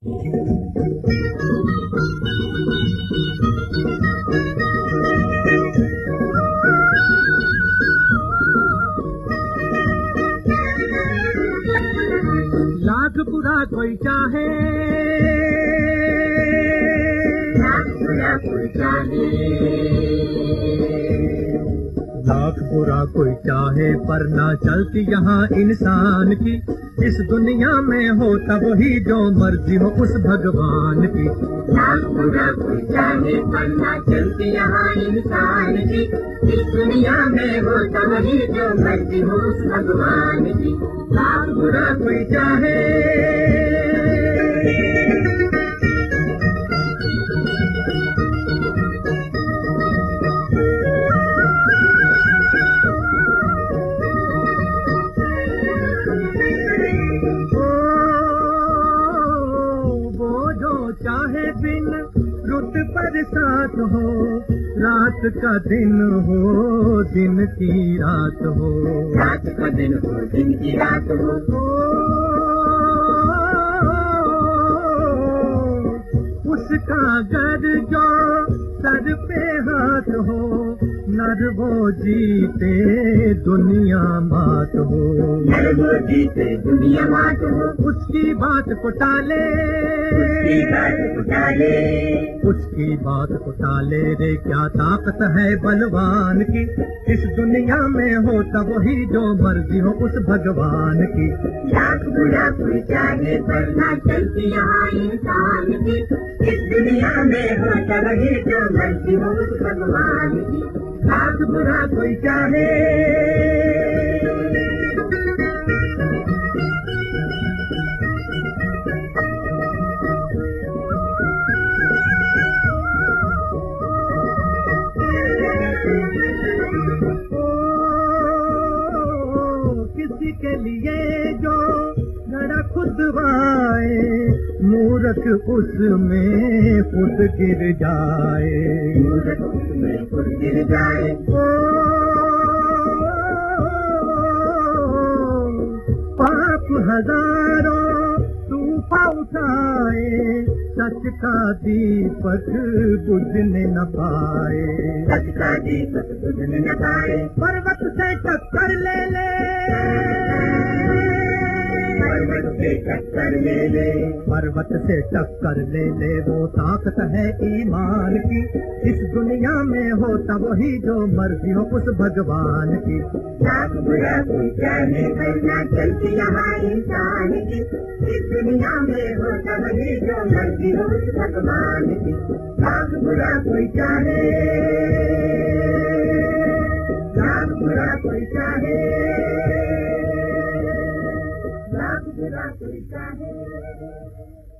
लाख बुरा कोई चाहे, लाख बुरा कोई चाहे, लाख बुरा कोई चाहे पर ना चलती यहाँ इंसान की। इस दुनिया में होता वही जो मर्जी हो उस भगवान की। लाख बुरा कोई चाहे पर ना चलती यहाँ इंसान की। इस दुनिया में होता वही जो मर्जी हो उस भगवान की। लाख बुरा कोई चाहे, चाहे दिन रुत पर साथ हो, रात का दिन हो दिन की रात हो, रात का दिन हो दिन की रात हो। उसका घर जो सर पे हाथ हो, नर वो जीते दुनिया मात हो, नर वो जीते दुनिया मात हो। उसकी बात को टाले, उसकी बात को टाले, उसकी बात को टाले रे क्या ताकत है बलवान की। इस दुनिया में होता वही जो मर्जी हो उस भगवान की। लाख बुरा कोई चाहे पर ना चलती यहाँ इंसान की। इस दुनिया में होता वही जो मर्जी हो उस भगवान की। लाख बुरा कोई चाहे, किसी के लिए जो घड़ा खुदवाए, मूर्ख उसमें खुद गिर जाए, मूर्ख उसमें खुद गिर जाए। पाप हजारों तूफा उठाए, सच का दीपक बुझने न पाए, सच का दीपक बुझने न पाए। पर्वत से टक्कर ले ले, पर्वत से टक्कर ले ले, पर्वत से टक्कर ले ले, वो ताकत है ईमान की। इस दुनिया में होता वही जो मर्जी हो उस भगवान की। लाख बुरा कोई चाहे पर ना चलती यहाँ इंसान की। इस दुनिया में होता वही जो मर्जी हो उस भगवान की। लाख बुरा कोई चाहे, लाख बुरा कोई चाहे, लाख बुरा कोई चाहे।